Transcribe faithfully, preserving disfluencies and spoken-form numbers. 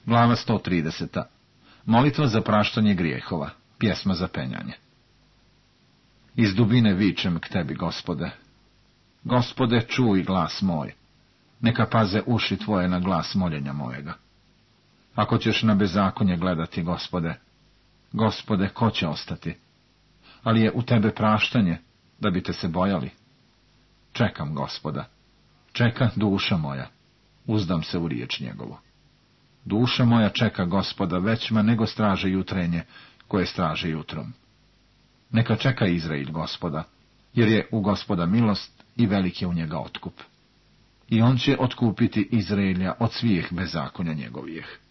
Glava sto trideset. Molitva za praštanje grijehova. Pjesma za penjanje. Iz dubine vičem k tebi, Gospode. Gospode, čuj glas moj. Neka paze uši tvoje na glas moljenja mojega. Ako ćeš na bezakonje gledati, Gospode, Gospode, ko će ostati? Ali je u tebe praštanje, da bi te se bojali. Čekam Gospoda. Čeka duša moja. Uzdam se u riječ njegovu. Duša moja čeka Gospoda većma nego straže jutrenje, koje straže jutrom. Neka čeka Izrael Gospoda, jer je u Gospoda milost i velik je u njega otkup. I on će otkupiti Izraelja od svih bezakonja njegovih.